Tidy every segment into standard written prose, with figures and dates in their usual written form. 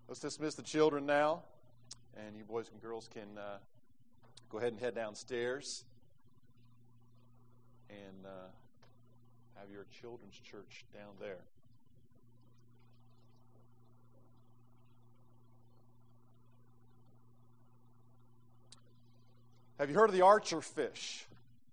Let's dismiss the children now, and you boys and girls can go ahead and head downstairs and have your children's church down there. Have you heard of the archer fish?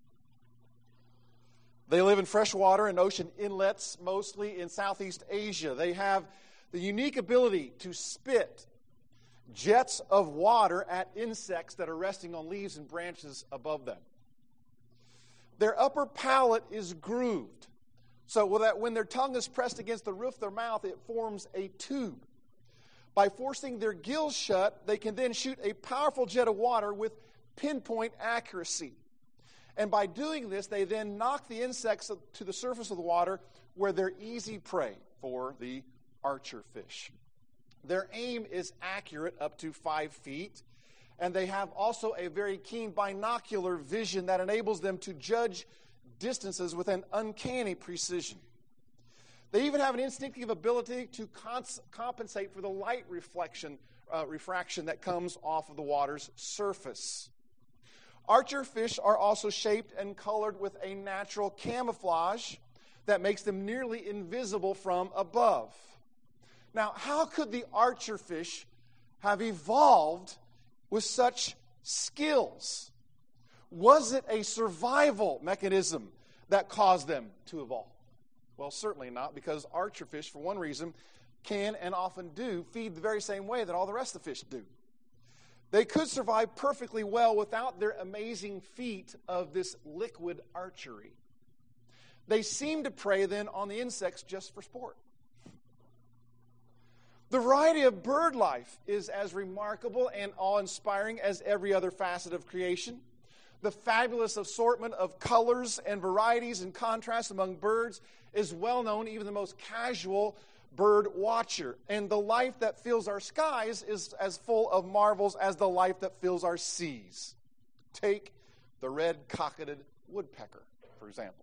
They live in freshwater and ocean inlets, mostly in Southeast Asia. They have the unique ability to spit jets of water at insects that are resting on leaves and branches above them. Their upper palate is grooved, so that when their tongue is pressed against the roof of their mouth, it forms a tube. By forcing their gills shut, they can then shoot a powerful jet of water with pinpoint accuracy. And by doing this, they then knock the insects to the surface of the water where they're easy prey for the archer fish. Their aim is accurate up to 5 feet, and they have also a very keen binocular vision that enables them to judge distances with an uncanny precision. They even have an instinctive ability to compensate for the light refraction that comes off of the water's surface. Archer fish are also shaped and colored with a natural camouflage that makes them nearly invisible from above. Now, how could the archer fish have evolved with such skills? Was it a survival mechanism that caused them to evolve? Well, certainly not, because archer fish, for one reason, can and often do feed the very same way that all the rest of the fish do. They could survive perfectly well without their amazing feat of this liquid archery. They seem to prey then on the insects just for sport. The variety of bird life is as remarkable and awe-inspiring as every other facet of creation. The fabulous assortment of colors and varieties and contrasts among birds is well known, even the most casual bird watcher. And the life that fills our skies is as full of marvels as the life that fills our seas. Take the red-cocketed woodpecker, for example.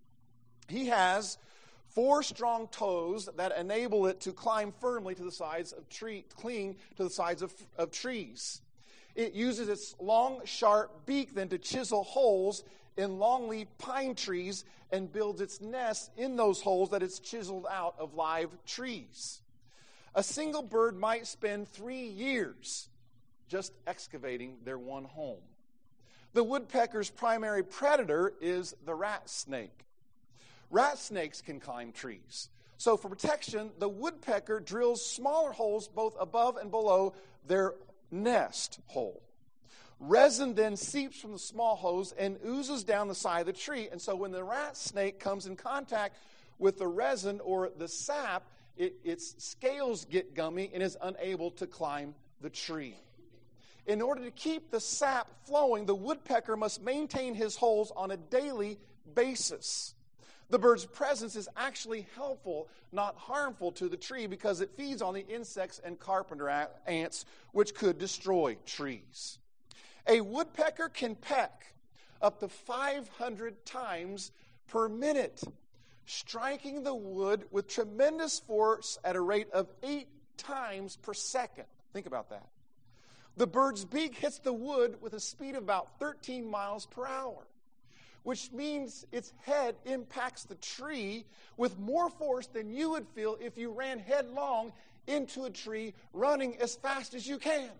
He has 4 strong toes that enable it to climb firmly to the sides of cling to the sides of trees. It uses its long, sharp beak then to chisel holes in longleaf pine trees and builds its nest in those holes that it's chiseled out of live trees. A single bird might spend 3 years just excavating their one home. The woodpecker's primary predator is the rat snake. Rat snakes can climb trees. So for protection, the woodpecker drills smaller holes both above and below their nest hole. Resin then seeps from the small holes and oozes down the side of the tree. And so when the rat snake comes in contact with the resin or the sap, its scales get gummy and is unable to climb the tree. In order to keep the sap flowing, the woodpecker must maintain his holes on a daily basis. The bird's presence is actually helpful, not harmful to the tree, because it feeds on the insects and carpenter ants, which could destroy trees. A woodpecker can peck up to 500 times per minute, striking the wood with tremendous force at a rate of 8 times per second. Think about that. The bird's beak hits the wood with a speed of about 13 miles per hour, which means its head impacts the tree with more force than you would feel if you ran headlong into a tree running as fast as you can.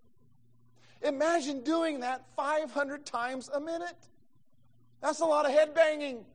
Imagine doing that 500 times a minute. That's a lot of head banging.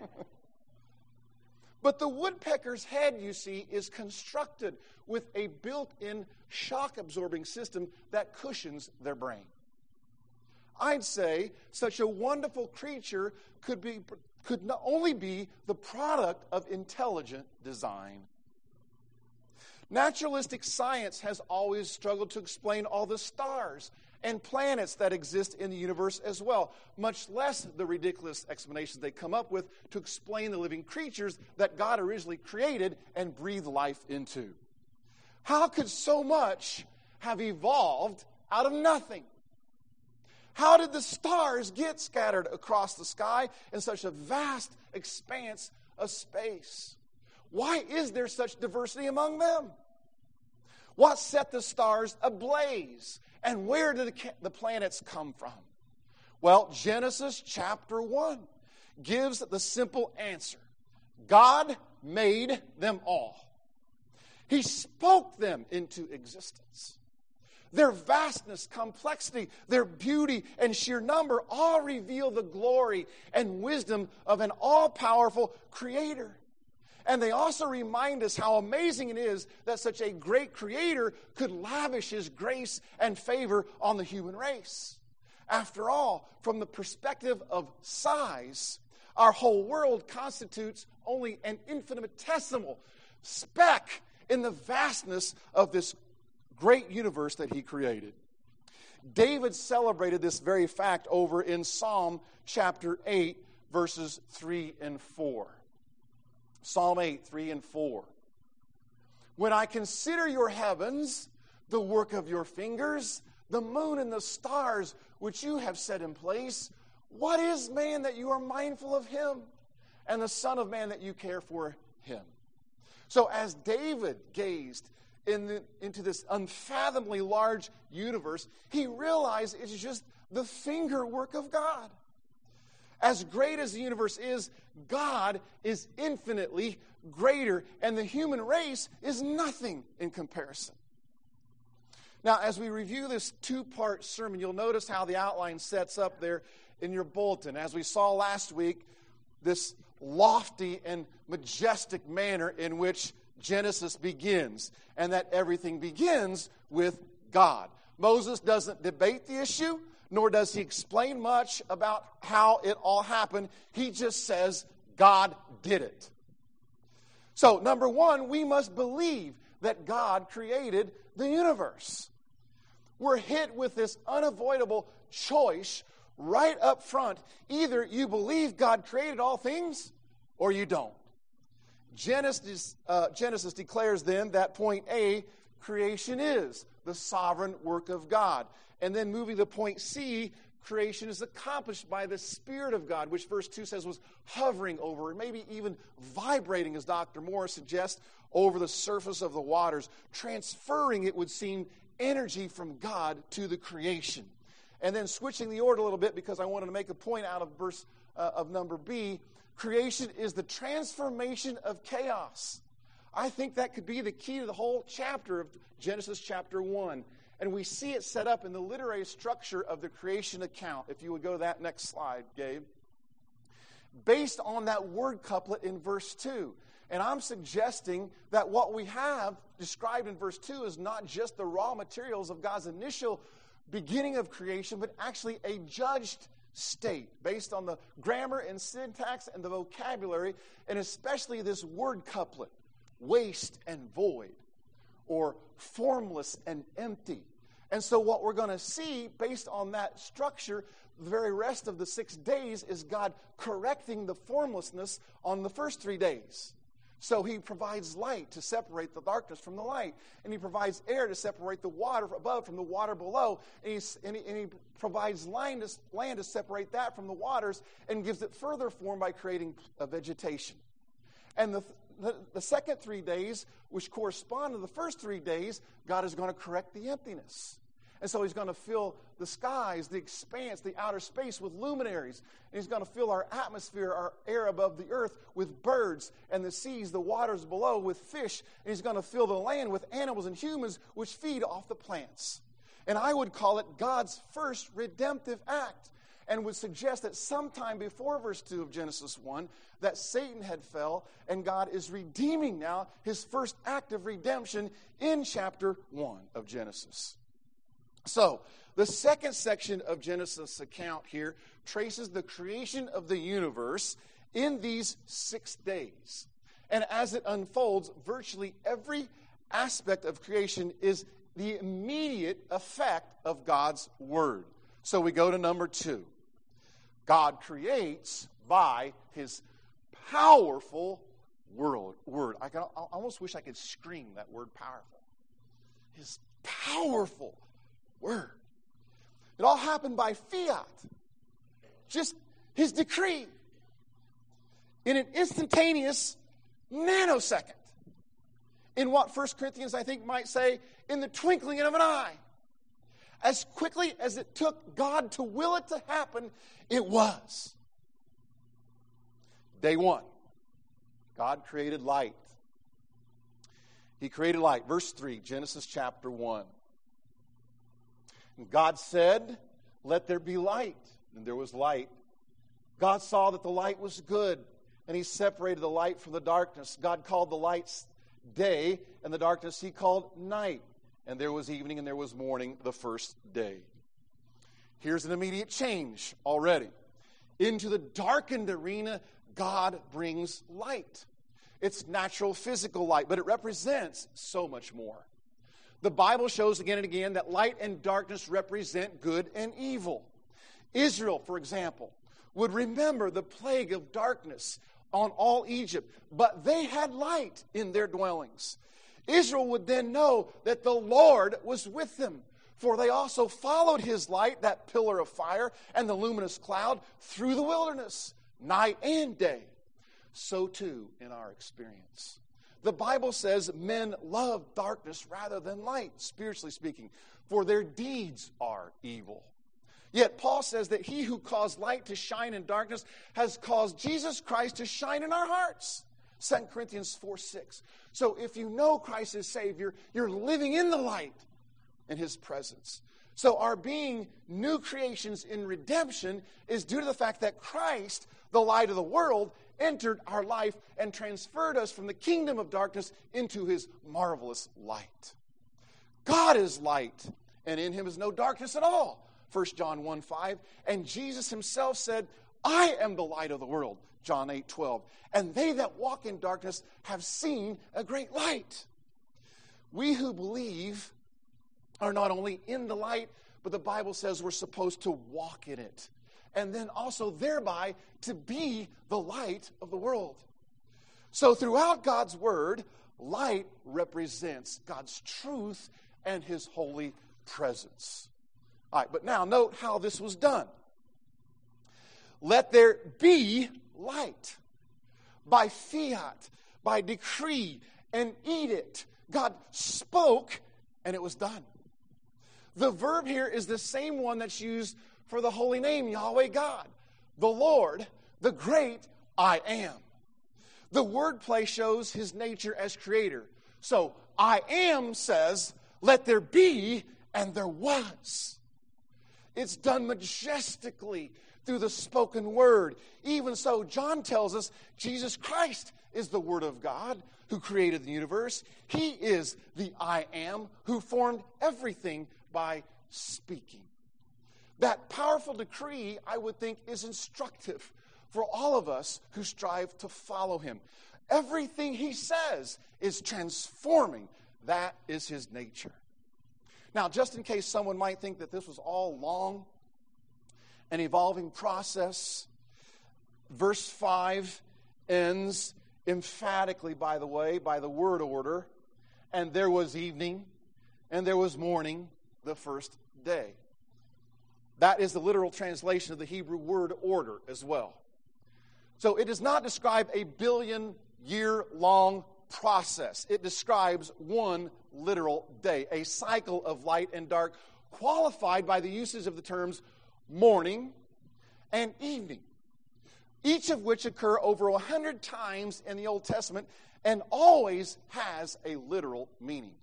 But the woodpecker's head, you see, is constructed with a built-in shock-absorbing system that cushions their brain. I'd say such a wonderful creature could not only be the product of intelligent design. Naturalistic science has always struggled to explain all the stars and planets that exist in the universe as well, much less the ridiculous explanations they come up with to explain the living creatures that God originally created and breathed life into. How could so much have evolved out of nothing? How did the stars get scattered across the sky in such a vast expanse of space? Why is there such diversity among them? What set the stars ablaze? And where did the planets come from? Well, Genesis chapter 1 gives the simple answer. God made them all. He spoke them into existence. Their vastness, complexity, their beauty, and sheer number all reveal the glory and wisdom of an all-powerful Creator. And they also remind us how amazing it is that such a great Creator could lavish His grace and favor on the human race. After all, from the perspective of size, our whole world constitutes only an infinitesimal speck in the vastness of this great universe that He created. David celebrated this very fact over in Psalm chapter 8, verses 3 and 4. Psalm 8, 3 and 4. When I consider your heavens, the work of your fingers, the moon and the stars which you have set in place, what is man that you are mindful of him, and the Son of Man that you care for him? So as David gazed into this unfathomably large universe, he realized it's just the finger work of God. As great as the universe is, God is infinitely greater, and the human race is nothing in comparison. Now, as we review this two-part sermon, you'll notice how the outline sets up there in your bulletin. As we saw last week, this lofty and majestic manner in which Genesis begins, and that everything begins with God. Moses doesn't debate the issue, nor does he explain much about how it all happened. He just says, God did it. So, number one, we must believe that God created the universe. We're hit with this unavoidable choice right up front. Either you believe God created all things, or you don't. Genesis declares then that point A, creation is the sovereign work of God. And then moving to point C, creation is accomplished by the Spirit of God, which verse 2 says was hovering over, and maybe even vibrating, as Dr. Moore suggests, over the surface of the waters, transferring, it would seem, energy from God to the creation. And then switching the order a little bit, because I wanted to make a point out of verse of number B, creation is the transformation of chaos. I think that could be the key to the whole chapter of Genesis chapter 1. And we see it set up in the literary structure of the creation account. If you would go to that next slide, Gabe. Based on that word couplet in verse 2. And I'm suggesting that what we have described in verse 2 is not just the raw materials of God's initial beginning of creation, but actually a judged state based on the grammar and syntax and the vocabulary, and especially this word couplet, waste and void, or formless and empty. And so what we're going to see based on that structure, the very rest of the 6 days, is God correcting the formlessness on the first 3 days. So He provides light to separate the darkness from the light. And He provides air to separate the water above from the water below. And He provides land to separate that from the waters, and gives it further form by creating a vegetation. And the second 3 days, which correspond to the first 3 days, God is going to correct the emptiness. And so He's going to fill the skies, the expanse, the outer space with luminaries. And He's going to fill our atmosphere, our air above the earth, with birds, and the seas, the waters below, with fish. And He's going to fill the land with animals and humans, which feed off the plants. And I would call it God's first redemptive act, and would suggest that sometime before verse 2 of Genesis 1, that Satan had fell, and God is redeeming now His first act of redemption in chapter 1 of Genesis. So, the second section of Genesis' account here traces the creation of the universe in these 6 days. And as it unfolds, virtually every aspect of creation is the immediate effect of God's Word. So we go to number 2. God creates by His powerful word. I almost wish I could scream that word powerful. His powerful word. It all happened by fiat. Just His decree. In an instantaneous nanosecond. in what 1 Corinthians, I think, might say, in the twinkling of an eye. As quickly as it took God to will it to happen, it was. Day one, God created light. He created light. Verse 3, Genesis chapter 1. And God said, "Let there be light." And there was light. God saw that the light was good, and He separated the light from the darkness. God called the light day, and the darkness He called night. And there was evening and there was morning the first day. Here's an immediate change already. Into the darkened arena, God brings light. It's natural physical light, but it represents so much more. The Bible shows again and again that light and darkness represent good and evil. Israel, for example, would remember the plague of darkness on all Egypt, but they had light in their dwellings. Israel would then know that the Lord was with them, for they also followed His light, that pillar of fire and the luminous cloud, through the wilderness, night and day. So too in our experience. The Bible says men love darkness rather than light, spiritually speaking, for their deeds are evil. Yet Paul says that He who caused light to shine in darkness has caused Jesus Christ to shine in our hearts. 2 Corinthians 4:6. So if you know Christ as Savior, you're living in the light in His presence. So our being new creations in redemption is due to the fact that Christ, the light of the world, entered our life and transferred us from the kingdom of darkness into His marvelous light. God is light, and in Him is no darkness at all. 1 John 1:5. And Jesus Himself said, "I am the light of the world." John 8:12. And they that walk in darkness have seen a great light. We who believe are not only in the light, but the Bible says we're supposed to walk in it. And then also thereby to be the light of the world. So throughout God's Word, light represents God's truth and His holy presence. All right, but now note how this was done. Let there be light. By fiat, by decree, and edict. God spoke, and it was done. The verb here is the same one that's used for the holy name, Yahweh God, the Lord, the great I am. The wordplay shows His nature as creator. So, I am says, let there be, and there was. It's done majestically through the spoken word. Even so, John tells us Jesus Christ is the Word of God who created the universe. He is the I am who formed everything by speaking. That powerful decree, I would think, is instructive for all of us who strive to follow Him. Everything He says is transforming. That is His nature. Now, just in case someone might think that this was all long, an evolving process, verse 5 ends emphatically, by the way, by the word order. And there was evening, and there was morning, the first day. That is the literal translation of the Hebrew word order as well. So it does not describe a billion-year-long process. It describes one literal day, a cycle of light and dark, qualified by the usage of the terms morning and evening, each of which occur over 100 times in the Old Testament and always has a literal meaning.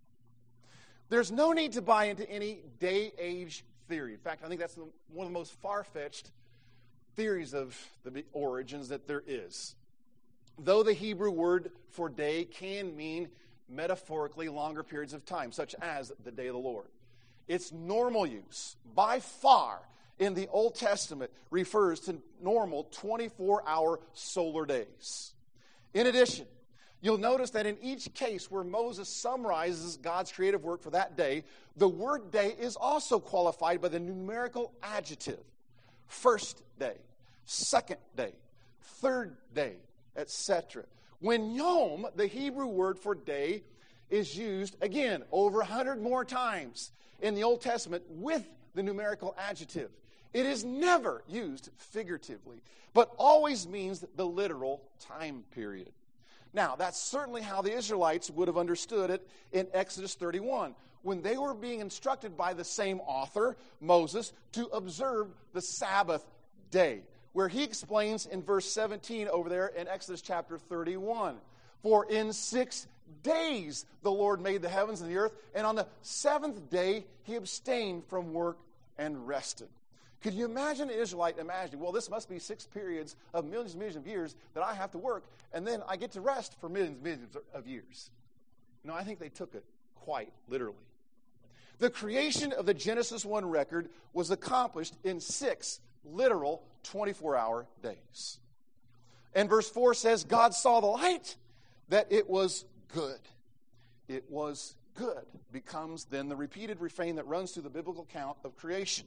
There's no need to buy into any day-age theory. In fact, I think that's one of the most far-fetched theories of the origins that there is. Though the Hebrew word for day can mean metaphorically longer periods of time, such as the day of the Lord. Its normal use, by far, in the Old Testament refers to normal 24-hour solar days. In addition, you'll notice that in each case where Moses summarizes God's creative work for that day, the word day is also qualified by the numerical adjective. First day, second day, third day, etc. When yom, the Hebrew word for day, is used, again, over 100 more times in the Old Testament with the numerical adjective, it is never used figuratively, but always means the literal time period. Now, that's certainly how the Israelites would have understood it in Exodus 31, when they were being instructed by the same author, Moses, to observe the Sabbath day, where he explains in verse 17 over there in Exodus chapter 31, "For in 6 days the Lord made the heavens and the earth, and on the 7th day he abstained from work and rested." Could you imagine an Israelite imagining, well, this must be 6 periods of millions and millions of years that I have to work, and then I get to rest for millions and millions of years? No, I think they took it quite literally. The creation of the Genesis 1 record was accomplished in 6 literal 24-hour days. And verse 4 says, God saw the light, that it was good. It was good becomes then the repeated refrain that runs through the biblical account of creation.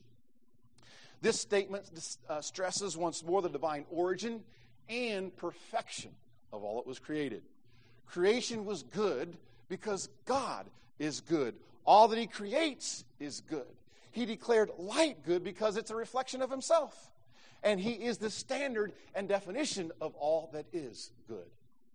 This statement stresses once more the divine origin and perfection of all that was created. Creation was good because God is good. All that he creates is good. He declared light good because it's a reflection of himself. And he is the standard and definition of all that is good.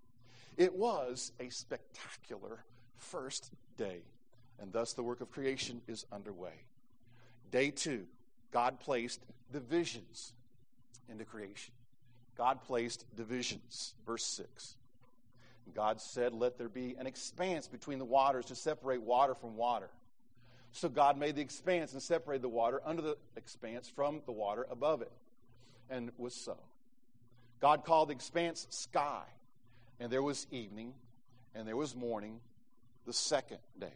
It was a spectacular first day, and thus the work of creation is underway. Day 2, God placed divisions into creation. God placed divisions. Verse 6. God said, let there be an expanse between the waters to separate water from water. So God made the expanse and separated the water under the expanse from the water above it. And it was so. God called the expanse sky. And there was evening, and there was morning, the second day.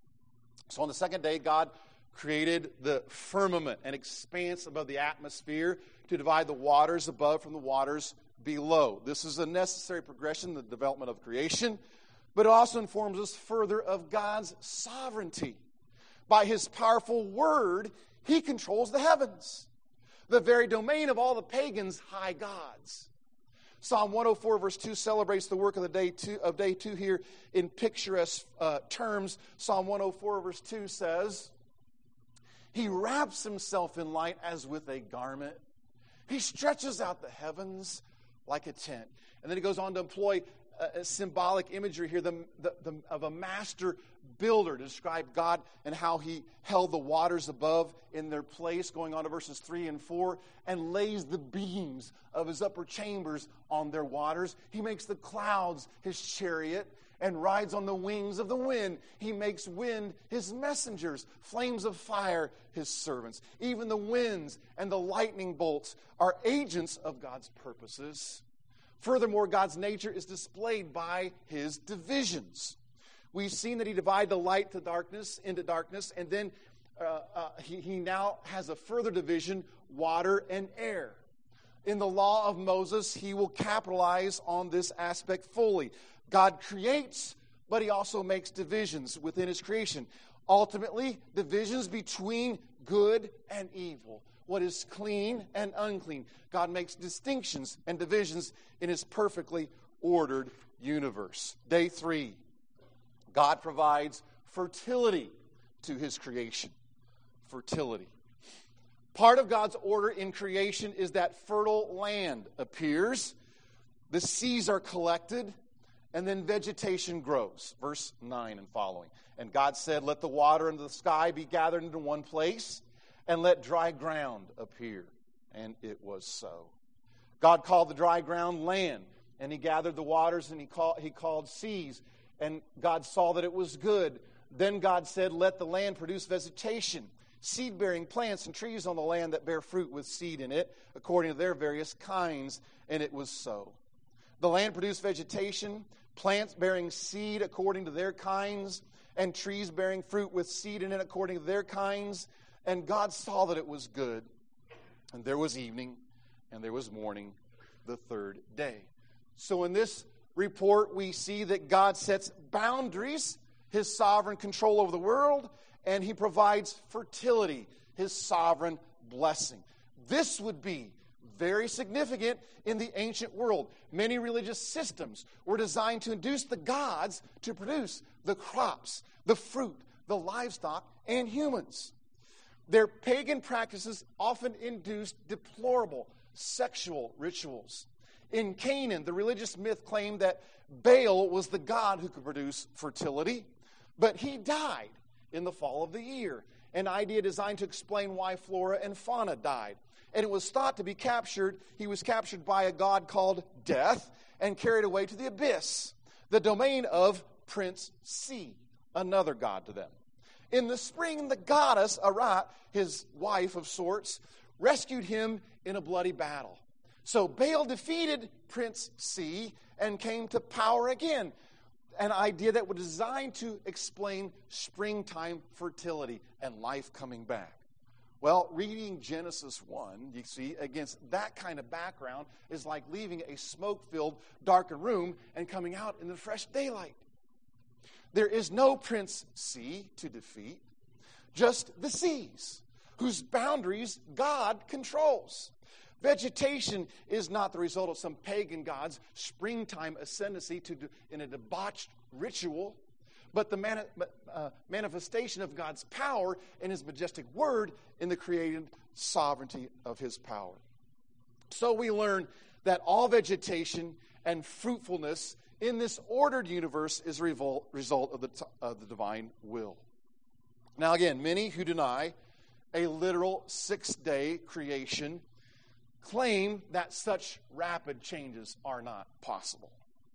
So on the second day, God created the firmament, an expanse above the atmosphere to divide the waters above from the waters below. This is a necessary progression in the development of creation, but it also informs us further of God's sovereignty. By his powerful word, he controls the heavens, the very domain of all the pagans' high gods. Psalm 104 verse 2 celebrates the work of the day two here in picturesque terms. Psalm 104 verse 2 says, he wraps himself in light as with a garment. He stretches out the heavens like a tent. And then he goes on to employ a symbolic imagery here of a master builder to describe God and how he held the waters above in their place, going on to verses 3 and 4, and lays the beams of his upper chambers on their waters. He makes the clouds his chariot and rides on the wings of the wind. He makes wind his messengers, flames of fire his servants. Even the winds and the lightning bolts are agents of God's purposes. Furthermore, God's nature is displayed by his divisions. We've seen that he divided the light to darkness into darkness, and then he now has a further division, water and air. In the law of Moses, he will capitalize on this aspect fully. God creates, but he also makes divisions within his creation. Ultimately, divisions between good and evil. What is clean and unclean. God makes distinctions and divisions in his perfectly ordered universe. Day 3, God provides fertility to his creation. Fertility. Part of God's order in creation is that fertile land appears, the seas are collected, and then vegetation grows. Verse 9 and following. And God said, let the water and the sky be gathered into one place, and let dry ground appear. And it was so. God called the dry ground land, and he gathered the waters, and he called seas, and God saw that it was good. Then God said, let the land produce vegetation, seed-bearing plants and trees on the land that bear fruit with seed in it, according to their various kinds, and it was so. The land produced vegetation, plants bearing seed according to their kinds, and trees bearing fruit with seed in it according to their kinds. And God saw that it was good. And there was evening, and there was morning, the third day. So in this report, we see that God sets boundaries, his sovereign control over the world, and he provides fertility, his sovereign blessing. This would be very significant in the ancient world. Many religious systems were designed to induce the gods to produce the crops, the fruit, the livestock, and humans. Their pagan practices often induced deplorable sexual rituals. In Canaan, the religious myth claimed that Baal was the god who could produce fertility, but he died in the fall of the year, an idea designed to explain why flora and fauna died. And it was thought to be he was captured by a god called Death and carried away to the abyss, the domain of Prince C, another god to them. In the spring, the goddess Arat, his wife of sorts, rescued him in a bloody battle. So Baal defeated Prince C and came to power again, an idea that was designed to explain springtime fertility and life coming back. Well, reading Genesis 1, you see, against that kind of background is like leaving a smoke-filled, darkened room and coming out in the fresh daylight. There is no Prince C to defeat, just the seas, whose boundaries God controls. Vegetation is not the result of some pagan god's springtime ascendancy in a debauched ritual, but the manifestation of God's power and his majestic word in the created sovereignty of his power. So we learn that all vegetation and fruitfulness in this ordered universe is a result of the divine will. Now again, many who deny a literal 6-day creation claim that such rapid changes are not possible.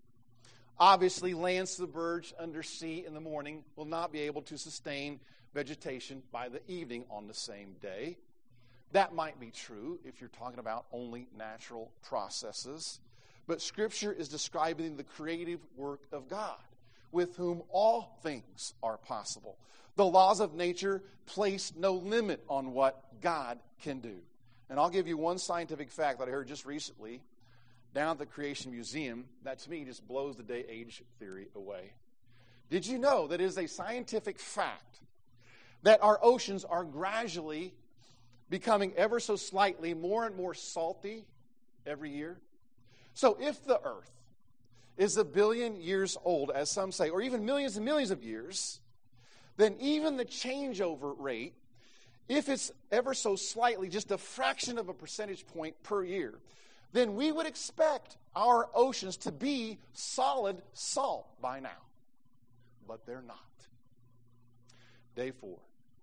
Obviously, land submerged under sea in the morning will not be able to sustain vegetation by the evening on the same day. That might be true if you're talking about only natural processes. But Scripture is describing the creative work of God, with whom all things are possible. The laws of nature place no limit on what God can do. And I'll give you one scientific fact that I heard just recently down at the Creation Museum that to me just blows the day-age theory away. Did you know that it is a scientific fact that our oceans are gradually becoming ever so slightly more and more salty every year? So if the earth is 1 billion years old, as some say, or even millions and millions of years, then even the changeover rate, if it's ever so slightly, just a fraction of a percentage point per year, then we would expect our oceans to be solid salt by now. But they're not. Day 4.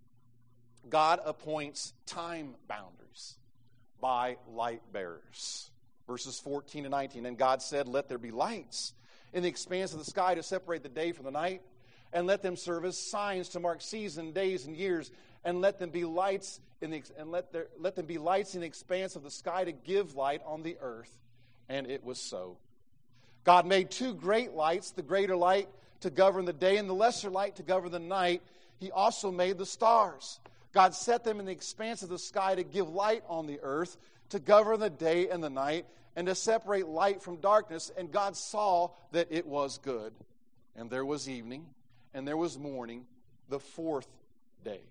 God appoints time boundaries by light bearers. Verses 14 and 19. And God said, "Let there be lights in the expanse of the sky to separate the day from the night, and let them serve as signs to mark seasons, days, and years, and let them be lights in the expanse of the sky to give light on the earth." And it was so. God made 2 great lights, the greater light to govern the day and the lesser light to govern the night. He also made the stars. God set them in the expanse of the sky to give light on the earth, to govern the day and the night, and to separate light from darkness. And God saw that it was good. And there was evening, and there was morning, the 4th day.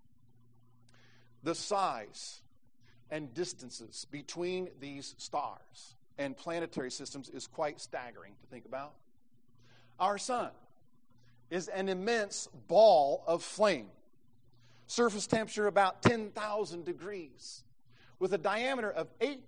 The size and distances between these stars and planetary systems is quite staggering to think about. Our sun is an immense ball of flame. Surface temperature about 10,000 degrees, with a diameter of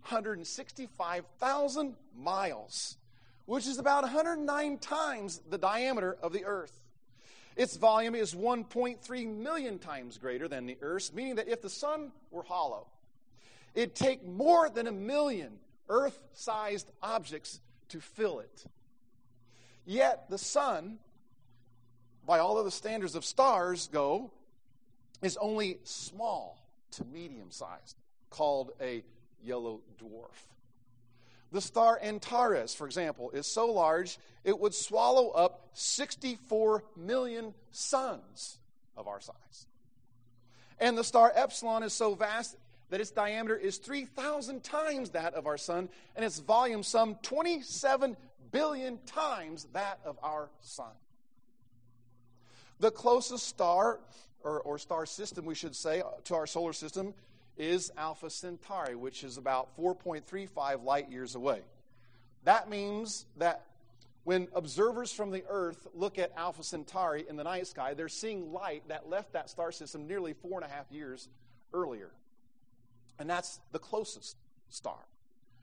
865,000 miles, which is about 109 times the diameter of the Earth. Its volume is 1.3 million times greater than the Earth's, meaning that if the sun were hollow, it'd take more than 1 million Earth-sized objects to fill it. Yet the sun, by all of the standards of stars go, is only small to medium-sized, called a yellow dwarf. The star Antares, for example, is so large it would swallow up 64 million suns of our size. And the star Epsilon is so vast that its diameter is 3,000 times that of our sun, and its volume some 27 billion times that of our sun. The closest star, or star system, we should say, to our solar system is Alpha Centauri, which is about 4.35 light years away. That means that when observers from the Earth look at Alpha Centauri in the night sky, they're seeing light that left that star system nearly 4.5 years earlier. And that's the closest star.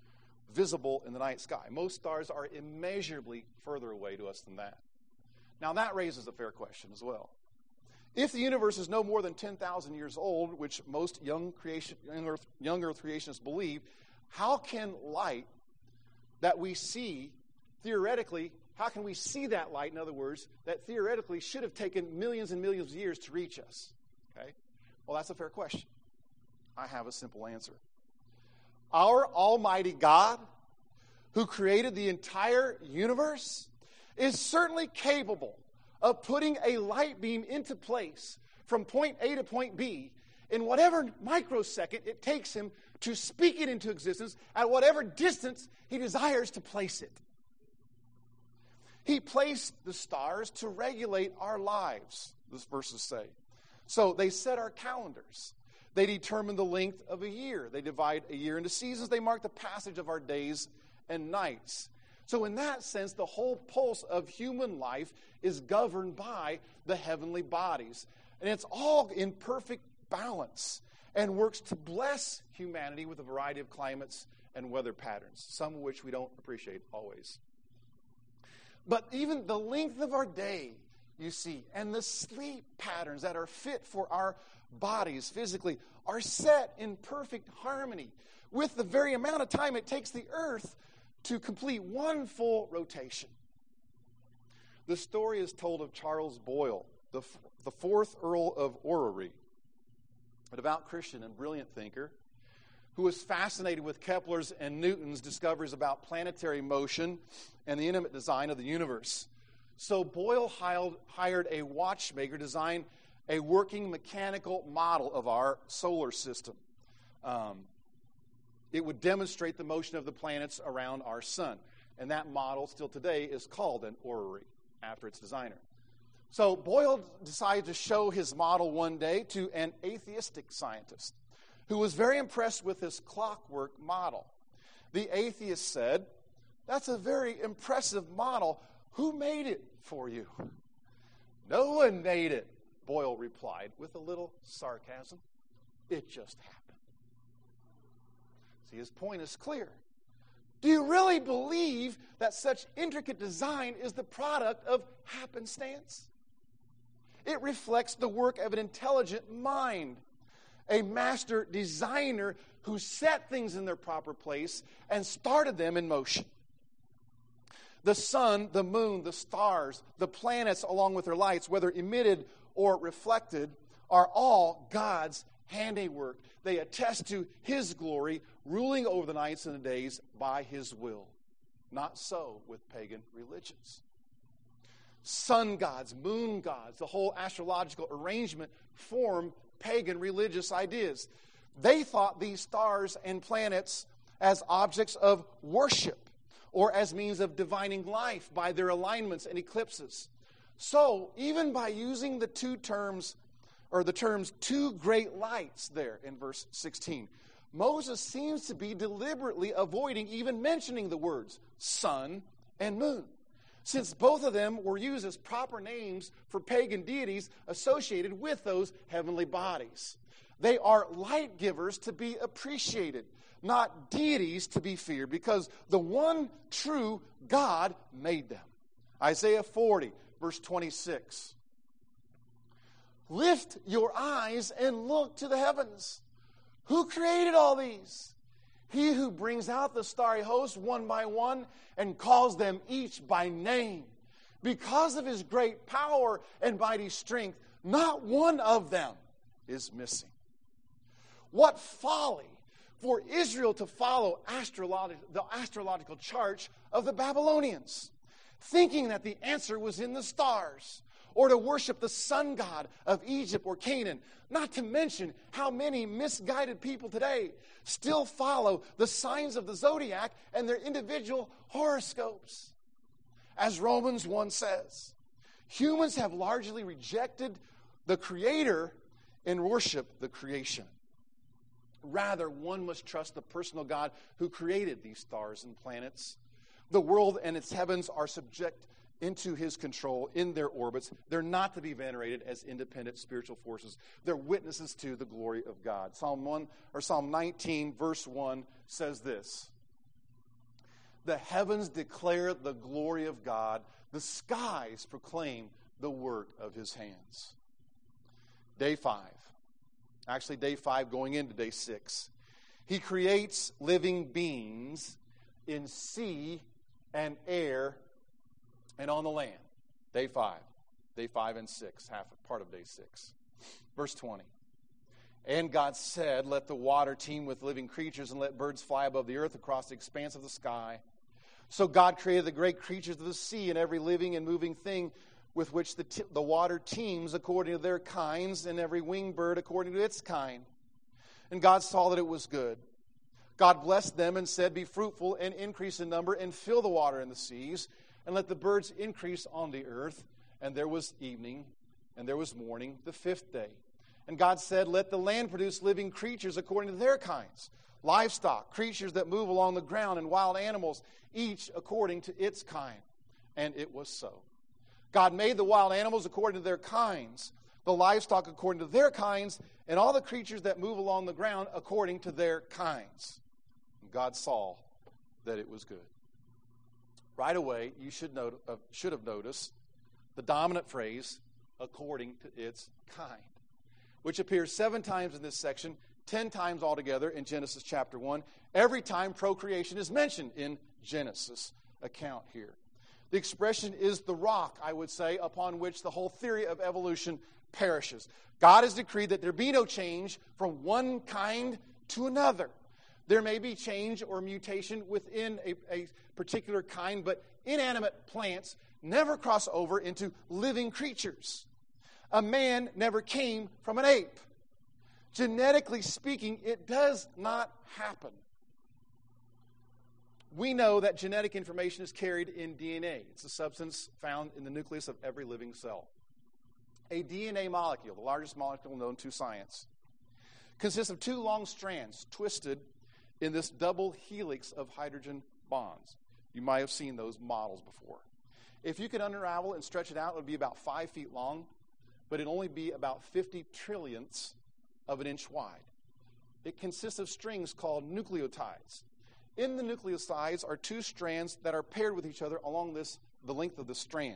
visible in the night sky. Most stars are immeasurably further away to us than that. Now, that raises a fair question as well. If the universe is no more than 10,000 years old, which most young Earth creationists believe, how can light that we see, theoretically, how can we see that light, in other words, that theoretically should have taken millions and millions of years to reach us? Okay? Well, that's a fair question. I have a simple answer. Our Almighty God, who created the entire universe, is certainly capable of putting a light beam into place from point A to point B in whatever microsecond it takes him to speak it into existence at whatever distance he desires to place it. He placed the stars to regulate our lives, these verses say. So they set our calendars. They determine the length of a year. They divide a year into seasons. They mark the passage of our days and nights. So in that sense, the whole pulse of human life is governed by the heavenly bodies. And it's all in perfect balance and works to bless humanity with a variety of climates and weather patterns, some of which we don't appreciate always. But even the length of our day, you see, and the sleep patterns that are fit for our bodies physically are set in perfect harmony with the very amount of time it takes the earth to complete one full rotation. The story is told of Charles Boyle, the fourth Earl of Orrery, a devout Christian and brilliant thinker who was fascinated with Kepler's and Newton's discoveries about planetary motion and the intimate design of the universe. So Boyle hired a watchmaker to design a working mechanical model of our solar system. It would demonstrate the motion of the planets around our sun. And that model still today is called an orrery, after its designer. So Boyle decided to show his model one day to an atheistic scientist who was very impressed with his clockwork model. The atheist said, "That's a very impressive model. Who made it for you?" "No one made it," Boyle replied with a little sarcasm. "It just happened." See, his point is clear. Do you really believe that such intricate design is the product of happenstance? It reflects the work of an intelligent mind, a master designer who set things in their proper place and started them in motion. The sun, the moon, the stars, the planets along with their lights, whether emitted or reflected, are all God's handiwork. They attest to His glory, ruling over the nights and the days by His will. Not so with pagan religions. Sun gods, moon gods, the whole astrological arrangement form pagan religious ideas. They thought these stars and planets as objects of worship or as means of divining life by their alignments and eclipses. So, even by using the terms two great lights there in verse 16, Moses seems to be deliberately avoiding even mentioning the words sun and moon, since both of them were used as proper names for pagan deities associated with those heavenly bodies. They are light givers to be appreciated, not deities to be feared, because the one true God made them. Isaiah 40, verse 26. Lift your eyes and look to the heavens. Who created all these? He who brings out the starry host one by one and calls them each by name. Because of His great power and mighty strength, not one of them is missing. What folly for Israel to follow the astrological chart of the Babylonians, thinking that the answer was in the stars, or to worship the sun god of Egypt or Canaan. Not to mention how many misguided people today still follow the signs of the zodiac and their individual horoscopes. As Romans 1 says, humans have largely rejected the Creator and worship the creation. Rather, one must trust the personal God who created these stars and planets. The world and its heavens are subject into His control in their orbits. They're not to be venerated as independent spiritual forces. They're witnesses to the glory of God. Psalm 19, verse 1 says this: The heavens declare the glory of God. The skies proclaim the work of his hands. Day 5. Actually, day 5 going into day 6. He creates living beings in sea and air and on the land. Day 5. Day 5 and 6, part of day 6. Verse 20. And God said, let the water teem with living creatures and let birds fly above the earth across the expanse of the sky. So God created the great creatures of the sea and every living and moving thing with which the water teems according to their kinds, and every winged bird according to its kind. And God saw that it was good. God blessed them and said, be fruitful and increase in number and fill the water in the seas, and let the birds increase on the earth. And there was evening, and there was morning, the 5th day. And God said, let the land produce living creatures according to their kinds, livestock, creatures that move along the ground, and wild animals, each according to its kind. And it was so. God made the wild animals according to their kinds, the livestock according to their kinds, and all the creatures that move along the ground according to their kinds. And God saw that it was good. Right away, you should have noticed the dominant phrase, according to its kind, which appears 7 times in this section, 10 times altogether in Genesis chapter 1. Every time procreation is mentioned in Genesis account here. The expression is the rock, I would say, upon which the whole theory of evolution perishes. God has decreed that there be no change from one kind to another. There may be change or mutation within a particular kind, but inanimate plants never cross over into living creatures. A man never came from an ape. Genetically speaking, it does not happen. We know that genetic information is carried in DNA. It's a substance found in the nucleus of every living cell. A DNA molecule, the largest molecule known to science, consists of 2 long strands twisted in this double helix of hydrogen bonds. You might have seen those models before. If you could unravel and stretch it out, it would be about 5 feet long, but it'd only be about 50 trillionths of an inch wide. It consists of strings called nucleotides. In the nucleotides are 2 strands that are paired with each other along the length of the strand.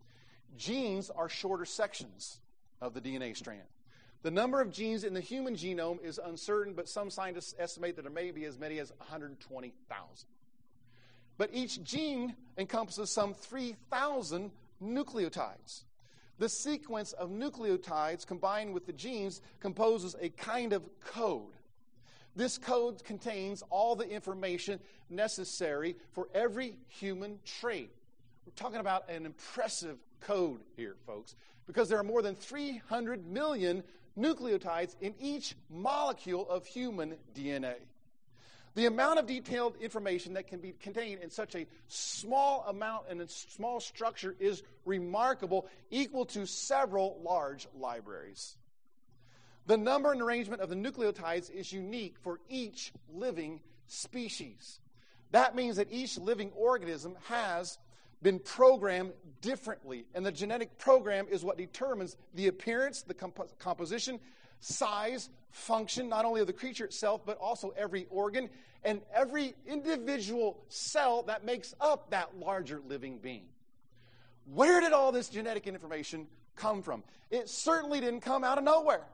Genes are shorter sections of the DNA strand. The number of genes in the human genome is uncertain, but some scientists estimate that there may be as many as 120,000. But each gene encompasses some 3,000 nucleotides. The sequence of nucleotides combined with the genes composes a kind of code. This code contains all the information necessary for every human trait. We're talking about an impressive code here, folks, because there are more than 300 million nucleotides in each molecule of human DNA. The amount of detailed information that can be contained in such a small amount and a small structure is remarkable, equal to several large libraries. The number and arrangement of the nucleotides is unique for each living species. That means that each living organism has been programmed differently, and the genetic program is what determines the appearance, the composition, size, function, not only of the creature itself, but also every organ and every individual cell that makes up that larger living being. Where did all this genetic information come from? It certainly didn't come out of nowhere.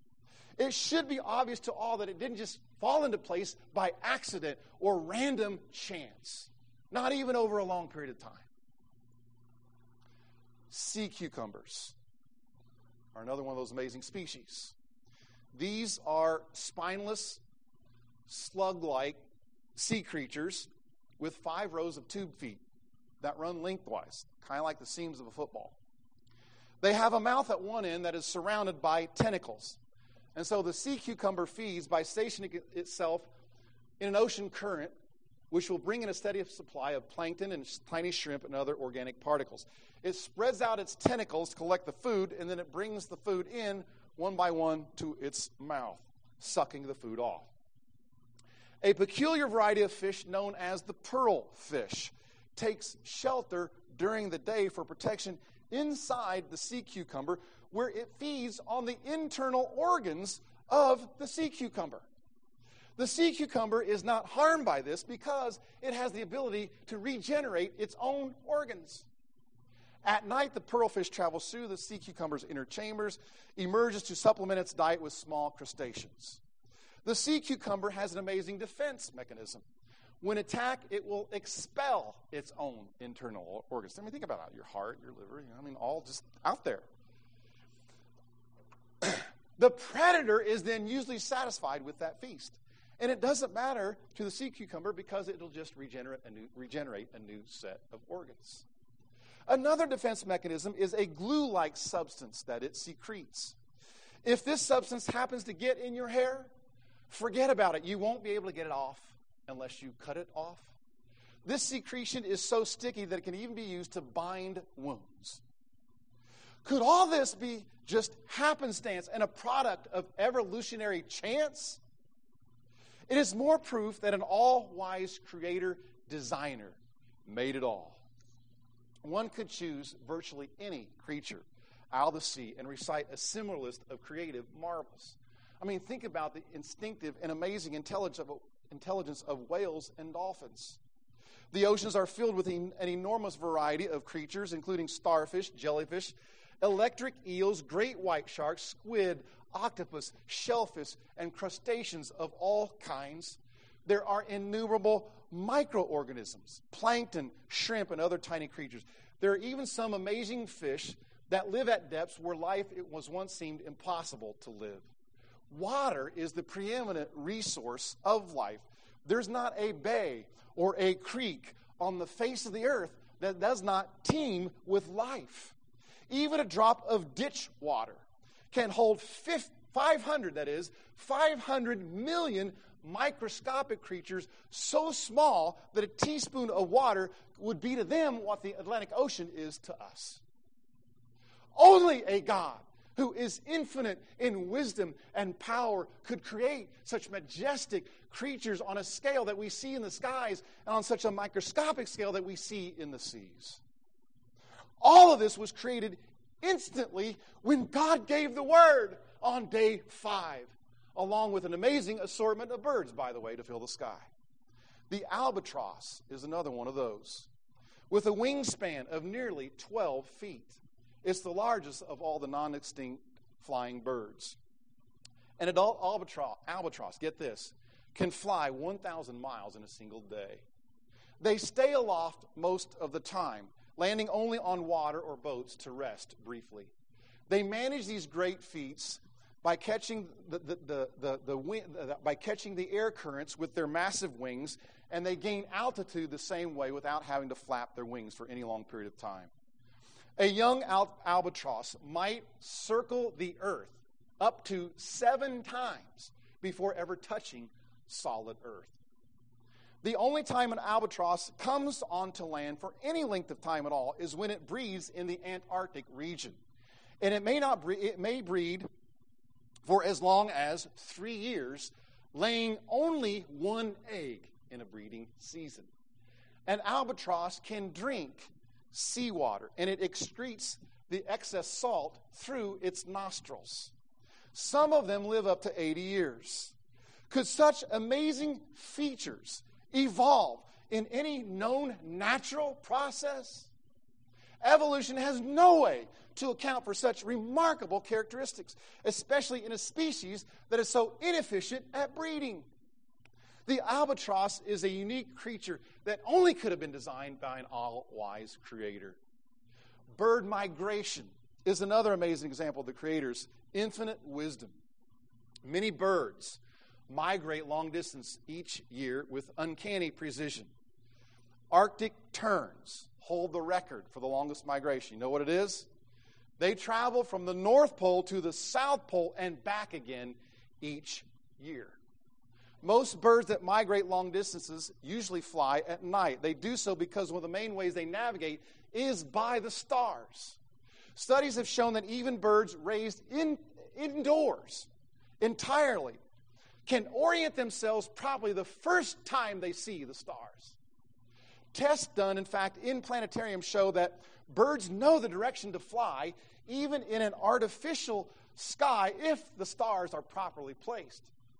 It should be obvious to all that it didn't just fall into place by accident or random chance, not even over a long period of time. Sea cucumbers are another one of those amazing species. These are spineless, slug-like sea creatures with 5 rows of tube feet that run lengthwise, kind of like the seams of a football. They have a mouth at one end that is surrounded by tentacles. And so the sea cucumber feeds by stationing itself in an ocean current, which will bring in a steady supply of plankton and tiny shrimp and other organic particles. It spreads out its tentacles to collect the food, and then it brings the food in one by one to its mouth, sucking the food off. A peculiar variety of fish known as the pearl fish takes shelter during the day for protection inside the sea cucumber, where it feeds on the internal organs of the sea cucumber. The sea cucumber is not harmed by this because it has the ability to regenerate its own organs. At night, the pearlfish travels through the sea cucumber's inner chambers, emerges to supplement its diet with small crustaceans. The sea cucumber has an amazing defense mechanism. When attacked, it will expel its own internal organs. I mean, think about it. Your heart, your liver, all just out there. The predator is then usually satisfied with that feast. And it doesn't matter to the sea cucumber because it'll just regenerate a new set of organs. Another defense mechanism is a glue-like substance that it secretes. If this substance happens to get in your hair, forget about it. You won't be able to get it off unless you cut it off. This secretion is so sticky that it can even be used to bind wounds. Could all this be just happenstance and a product of evolutionary chance? It is more proof that an all-wise creator designer made it all. One could choose virtually any creature out of the sea and recite a similar list of creative marvels. I mean, think about the instinctive and amazing intelligence of whales and dolphins. The oceans are filled with an enormous variety of creatures, including starfish, jellyfish, electric eels, great white sharks, squid, octopus, shellfish, and crustaceans of all kinds. There are innumerable microorganisms, plankton, shrimp, and other tiny creatures. There are even some amazing fish that live at depths where life was once seemed impossible to live. Water is the preeminent resource of life. There's not a bay or a creek on the face of the earth that does not teem with life. Even a drop of ditch water can hold 500 million microscopic creatures so small that a teaspoon of water would be to them what the Atlantic Ocean is to us. Only a God who is infinite in wisdom and power could create such majestic creatures on a scale that we see in the skies and on such a microscopic scale that we see in the seas. All of this was created instantly when God gave the word on day 5, along with an amazing assortment of birds, by the way, to fill the sky. The albatross is another one of those, with a wingspan of nearly 12 feet. It's the largest of all the non-extinct flying birds. An adult albatross, get this, can fly 1,000 miles in a single day. They stay aloft most of the time, landing only on water or boats to rest briefly. They manage these great feats by catching by catching the air currents with their massive wings, and they gain altitude the same way without having to flap their wings for any long period of time. A young albatross might circle the earth up to 7 times before ever touching solid earth. The only time an albatross comes onto land for any length of time at all is when it breeds in the Antarctic region. And it may breed for as long as 3 years, laying only 1 egg in a breeding season. An albatross can drink seawater, and it excretes the excess salt through its nostrils. Some of them live up to 80 years. Could such amazing features evolve in any known natural process? Evolution has no way to account for such remarkable characteristics, especially in a species that is so inefficient at breeding. The albatross is a unique creature that only could have been designed by an all-wise creator. Bird migration is another amazing example of the creator's infinite wisdom. Many birds migrate long distance each year with uncanny precision. Arctic terns hold the record for the longest migration. You know what it is? They travel from the North Pole to the South Pole and back again each year. Most birds that migrate long distances usually fly at night. They do so because one of the main ways they navigate is by the stars. Studies have shown that even birds raised indoors entirely can orient themselves properly the first time they see the stars. Tests done, in fact, in planetariums show that birds know the direction to fly even in an artificial sky if the stars are properly placed.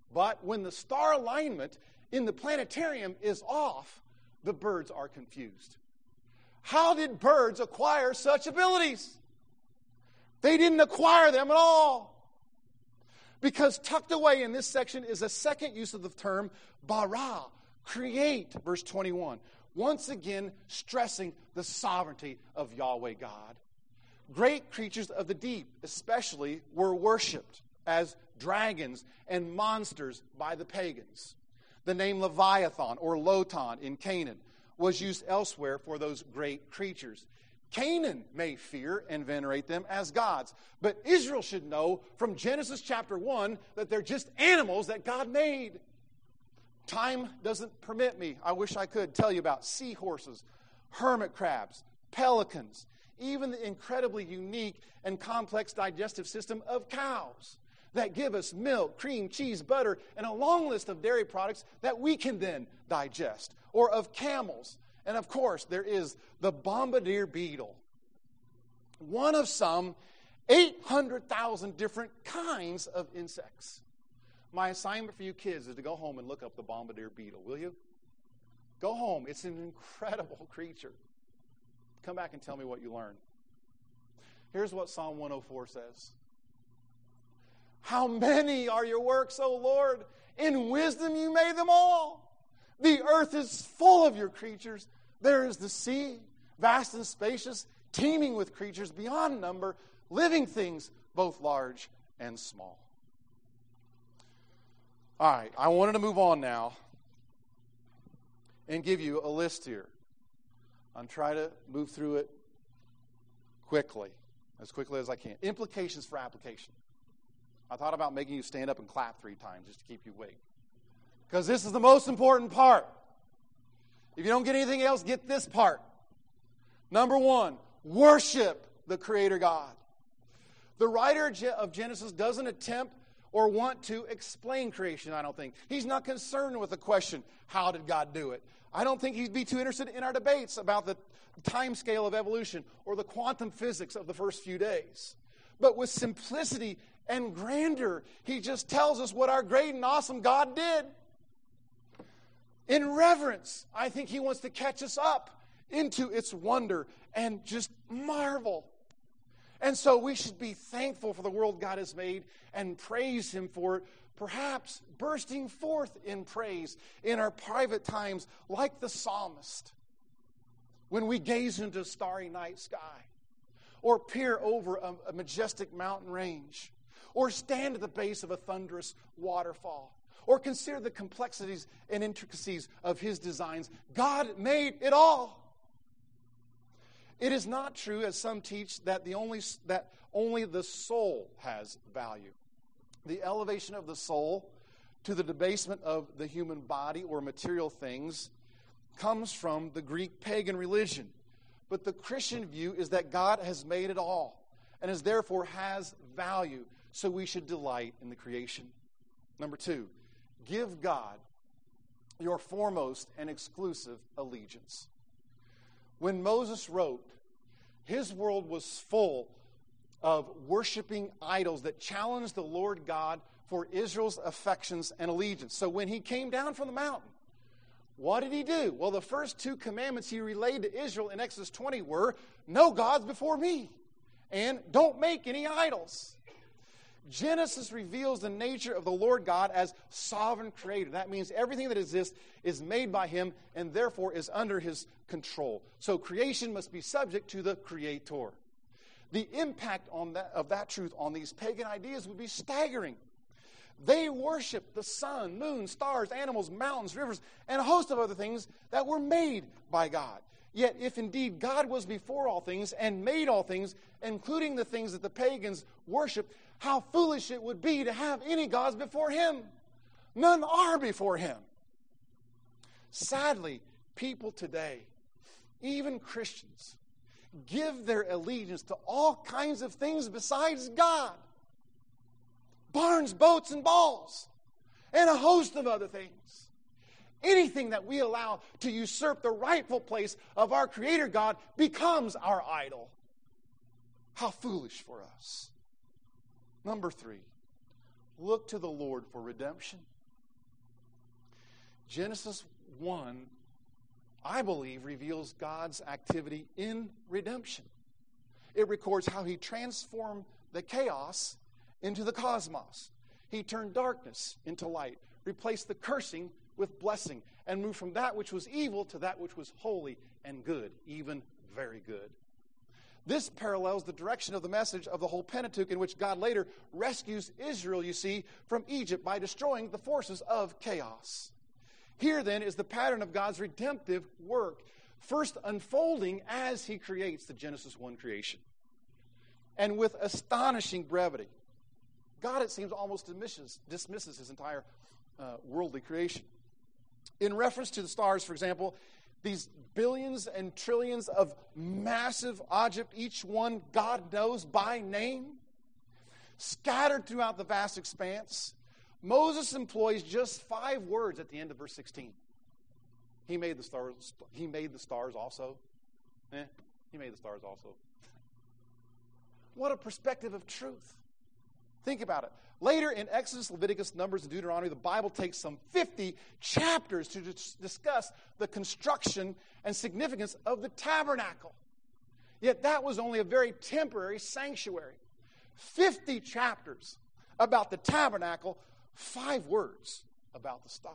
But when the star alignment in the planetarium is off, the birds are confused. How did birds acquire such abilities? They didn't acquire them at all. Because tucked away in this section is a second use of the term bara, create, verse 21. Once again, stressing the sovereignty of Yahweh God. Great creatures of the deep, especially, were worshipped as dragons and monsters by the pagans. The name Leviathan or Lotan in Canaan was used elsewhere for those great creatures. Canaan may fear and venerate them as gods, but Israel should know from Genesis chapter 1 that they're just animals that God made. Time doesn't permit me, I wish I could, tell you about seahorses, hermit crabs, pelicans, even the incredibly unique and complex digestive system of cows that give us milk, cream, cheese, butter, and a long list of dairy products that we can then digest, or of camels. And of course, there is the bombardier beetle, one of some 800,000 different kinds of insects. My assignment for you kids is to go home and look up the bombardier beetle, will you? Go home. It's an incredible creature. Come back and tell me what you learned. Here's what Psalm 104 says. How many are your works, O Lord? In wisdom you made them all. The earth is full of your creatures. There is the sea, vast and spacious, teeming with creatures beyond number, living things both large and small. All right, I wanted to move on now and give you a list here. I'll try to move through it quickly as I can. Implications for application. I thought about making you stand up and clap 3 times just to keep you awake. Because this is the most important part. If you don't get anything else, get this part. Number 1, worship the Creator God. The writer of Genesis doesn't attempt or want to explain creation, I don't think. He's not concerned with the question, how did God do it? I don't think he'd be too interested in our debates about the time scale of evolution or the quantum physics of the first few days. But with simplicity and grandeur, he just tells us what our great and awesome God did. In reverence, I think he wants to catch us up into its wonder and just marvel. And so we should be thankful for the world God has made and praise him for it, perhaps bursting forth in praise in our private times like the psalmist when we gaze into a starry night sky, or peer over a majestic mountain range, or stand at the base of a thunderous waterfall, or consider the complexities and intricacies of his designs. God made it all. It is not true, as some teach, that only the soul has value. The elevation of the soul to the debasement of the human body or material things comes from the Greek pagan religion. But the Christian view is that God has made it all and therefore has value, so we should delight in the creation. Number 2, give God your foremost and exclusive allegiance. When Moses wrote, his world was full of worshiping idols that challenged the Lord God for Israel's affections and allegiance. So when he came down from the mountain, what did he do? Well, the first 2 commandments he relayed to Israel in Exodus 20 were, no gods before me, and don't make any idols. Genesis reveals the nature of the Lord God as sovereign creator. That means everything that exists is made by him and therefore is under his control. So creation must be subject to the creator. The impact of that truth on these pagan ideas would be staggering. They worship the sun, moon, stars, animals, mountains, rivers, and a host of other things that were made by God. Yet if indeed God was before all things and made all things, including the things that the pagans worship, how foolish it would be to have any gods before him. None are before him. Sadly, people today, even Christians, give their allegiance to all kinds of things besides God. Barns, boats, and balls, and a host of other things. Anything that we allow to usurp the rightful place of our Creator God becomes our idol. How foolish for us. Number 3, look to the Lord for redemption. Genesis 1, I believe, reveals God's activity in redemption. It records how he transformed the chaos into the cosmos. He turned darkness into light, replaced the cursing with blessing, and moved from that which was evil to that which was holy and good, even very good. This parallels the direction of the message of the whole Pentateuch, in which God later rescues Israel, you see, from Egypt by destroying the forces of chaos. Here, then, is the pattern of God's redemptive work, first unfolding as he creates the Genesis 1 creation. And with astonishing brevity, God, it seems, almost dismisses his entire worldly creation. In reference to the stars, for example, these billions and trillions of massive objects, each one God knows by name, scattered throughout the vast expanse, Moses employs just 5 words at the end of verse 16. He made the stars. He made the stars also. He made the stars also. What a perspective of truth. Think about it. Later in Exodus, Leviticus, Numbers, and Deuteronomy, the Bible takes some 50 chapters to discuss the construction and significance of the tabernacle. Yet that was only a very temporary sanctuary. 50 chapters about the tabernacle, 5 words about the stars.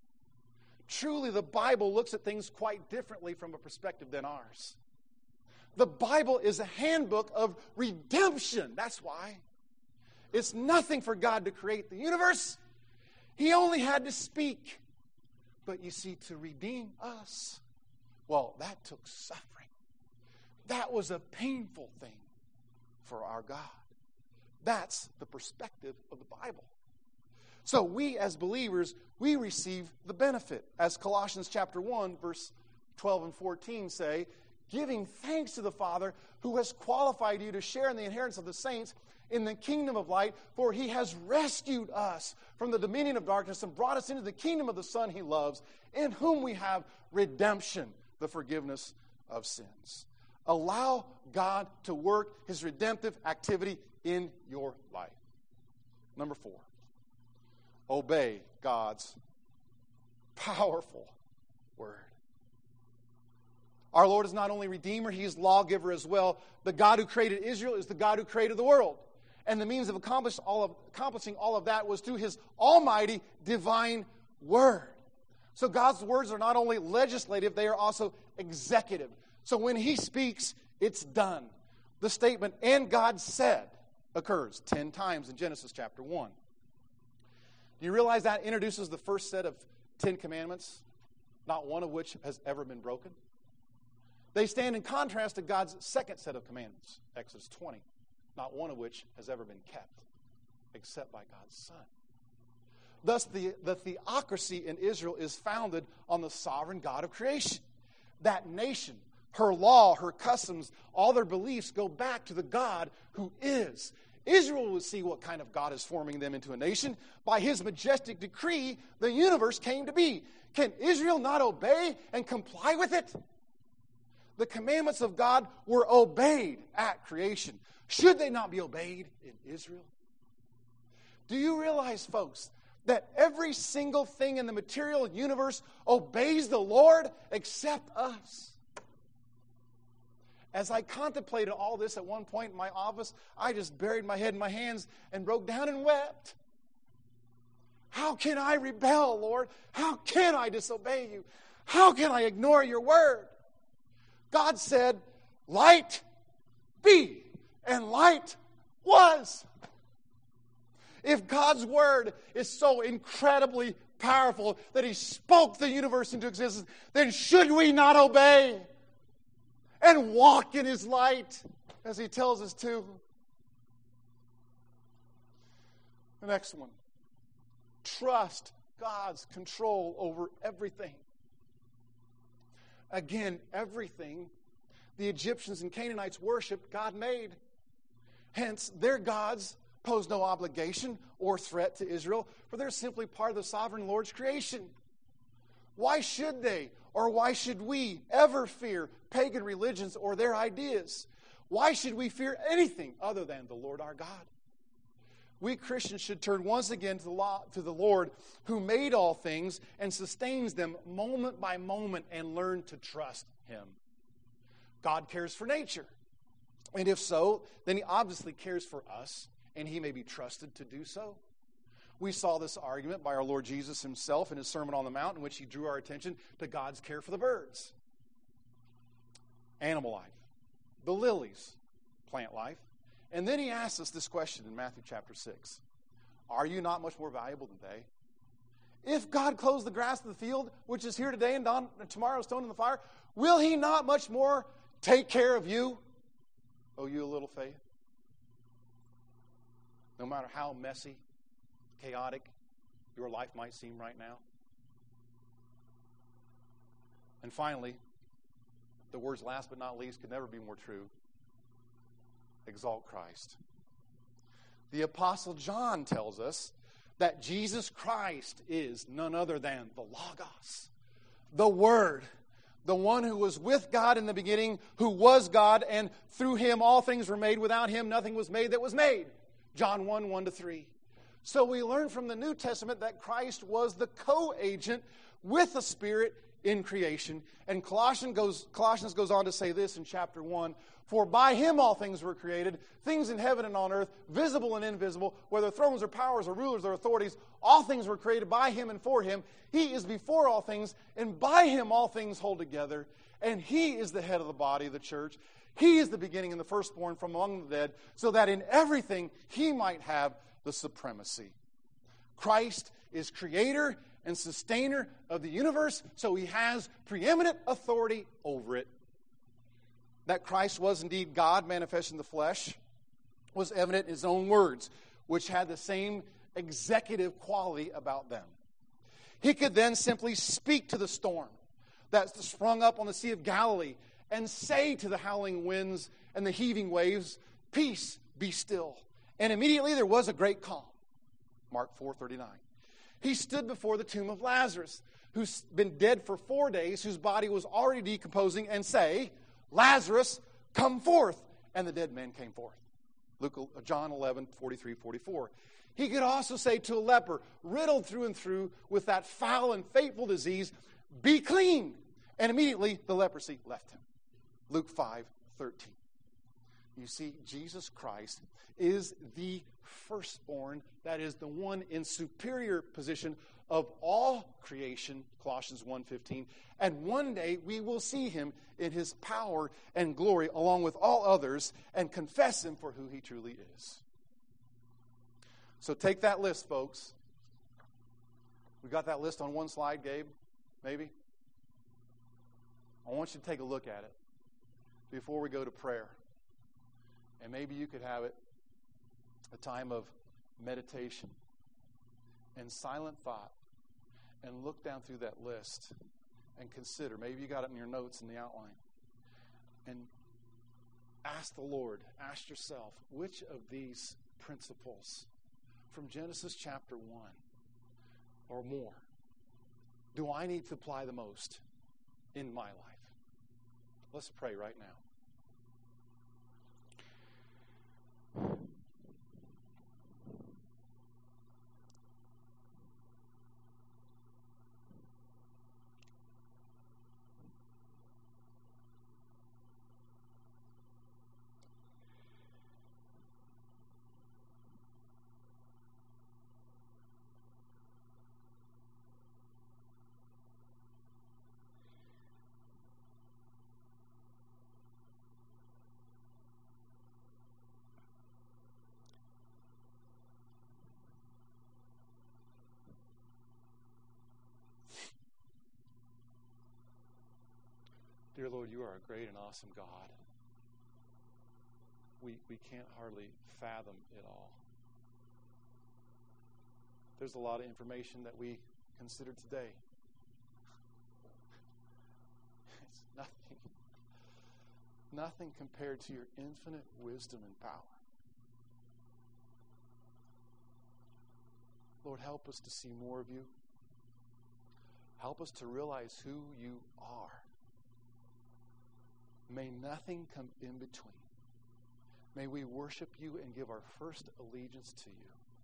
Truly, the Bible looks at things quite differently from a perspective than ours. The Bible is a handbook of redemption. That's why. It's nothing for God to create the universe. He only had to speak. But you see, to redeem us, well, that took suffering. That was a painful thing for our God. That's the perspective of the Bible. So we as believers, we receive the benefit. As Colossians chapter 1, verse 12 and 14 say, giving thanks to the Father who has qualified you to share in the inheritance of the saints in the kingdom of light, for he has rescued us from the dominion of darkness and brought us into the kingdom of the Son he loves, in whom we have redemption, the forgiveness of sins. Allow God to work his redemptive activity in your life. Number 4, obey God's powerful word. Our Lord is not only Redeemer, he is lawgiver as well. The God who created Israel is the God who created the world. And the means of accomplishing all of that was through his almighty divine word. So God's words are not only legislative, they are also executive. So when he speaks, it's done. The statement, and God said, occurs 10 times in Genesis chapter 1. Do you realize that introduces the first set of 10 commandments, not one of which has ever been broken? They stand in contrast to God's second set of commandments, Exodus 20, not one of which has ever been kept, except by God's Son. Thus, the theocracy in Israel is founded on the sovereign God of creation. That nation, her law, her customs, all their beliefs go back to the God who is. Israel will see what kind of God is forming them into a nation. By his majestic decree, the universe came to be. Can Israel not obey and comply with it? The commandments of God were obeyed at creation. Should they not be obeyed in Israel? Do you realize, folks, that every single thing in the material universe obeys the Lord except us? As I contemplated all this at one point in my office, I just buried my head in my hands and broke down and wept. How can I rebel, Lord? How can I disobey you? How can I ignore your word? God said, light be, and light was. If God's word is so incredibly powerful that he spoke the universe into existence, then should we not obey and walk in his light as he tells us to? The next one. Trust God's control over everything. Again, everything the Egyptians and Canaanites worshiped, God made. Hence, their gods pose no obligation or threat to Israel, for they're simply part of the sovereign Lord's creation. Why should they, or why should we ever fear pagan religions or their ideas? Why should we fear anything other than the Lord our God? we Christians should turn once again to the Lord who made all things and sustains them moment by moment and learn to trust Him. God cares for nature. And if so, then He obviously cares for us, and He may be trusted to do so. We saw this argument by our Lord Jesus Himself in His Sermon on the Mount, in which He drew our attention to God's care for the birds, animal life, the lilies, plant life. And then He asks us this question in Matthew chapter 6. Are you not much more valuable than they? If God clothes the grass of the field, which is here today and tomorrow thrown in the fire, will He not much more take care of you? Oh, you a little faith? No matter how messy, chaotic your life might seem right now. And finally, the words last but not least could never be more true. Exalt Christ. The Apostle John tells us that Jesus Christ is none other than the Logos, the Word, the one who was with God in the beginning, who was God, and through Him all things were made. Without Him nothing was made that was made. John 1, 1-3. So we learn from the New Testament that Christ was the co-agent with the Spirit in creation. And Colossians goes on to say this in chapter 1, for by Him all things were created, things in heaven and on earth, visible and invisible, whether thrones or powers or rulers or authorities, all things were created by Him and for Him. He is before all things, and by Him all things hold together. And He is the head of the body of the church. He is the beginning and the firstborn from among the dead, so that in everything He might have the supremacy. Christ is creator and sustainer of the universe, so He has preeminent authority over it. That Christ was indeed God manifest in the flesh was evident in His own words, which had the same executive quality about them. He could then simply speak to the storm that sprung up on the Sea of Galilee and say to the howling winds and the heaving waves, peace, be still. And immediately there was a great calm. Mark 4:39. He stood before the tomb of Lazarus, who's been dead for 4 days, whose body was already decomposing, and say, Lazarus, come forth. And the dead man came forth. John 11:43-44. He could also say to a leper, riddled through and through with that foul and fateful disease, be clean. And immediately the leprosy left him. Luke 5:13. You see, Jesus Christ is the firstborn, that is the one in superior position of all creation, Colossians 1:15. And one day we will see Him in His power and glory along with all others and confess Him for who He truly is. So take that list, folks. We got that list on one slide, Gabe? Maybe? I want you to take a look at it before we go to prayer. And maybe you could have it a time of meditation and silent thought and look down through that list and consider. Maybe you got it in your notes in the outline. And ask the Lord, ask yourself, which of these principles from Genesis chapter 1 or more do I need to apply the most in my life? Let's pray right now. Dear Lord, you are a great and awesome God. We can't hardly fathom it all. There's a lot of information that we considered today. It's nothing compared to your infinite wisdom and power. Lord, help us to see more of you. Help us to realize who you are. May nothing come in between. May we worship you and give our first allegiance to you.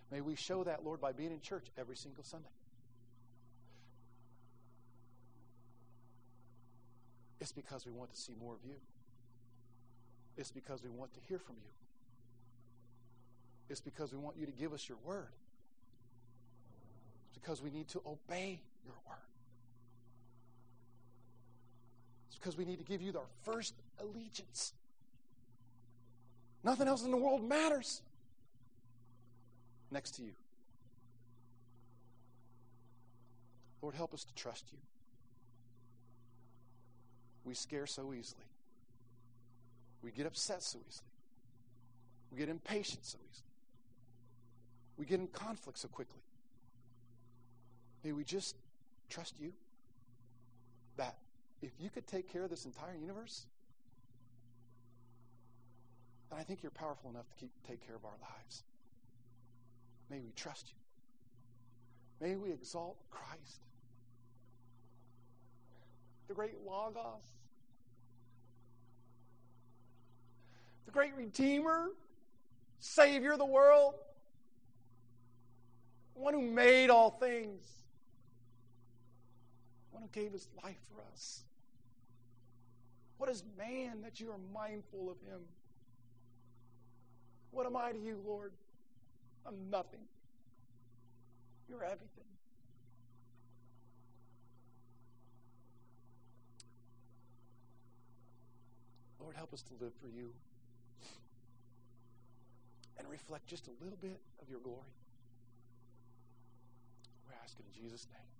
May we show that, Lord, by being in church every single Sunday. It's because we want to see more of you. It's because we want to hear from you. It's because we want you to give us your word. It's because we need to obey your word. It's because we need to give you our first allegiance. Nothing else in the world matters next to you. Lord, help us to trust you. We scare so easily. We get upset so easily. We get impatient so easily. We get in conflict so quickly. May we just trust you that if you could take care of this entire universe, then I think you're powerful enough to take care of our lives. May we trust you. May we exalt Christ, the great Logos, the great Redeemer, Savior of the world, one who made all things, one who gave his life for us. What is man that you are mindful of him? What am I to you, Lord? I'm nothing. You're everything. Lord, help us to live for you and reflect just a little bit of your glory. We're asking in Jesus' name.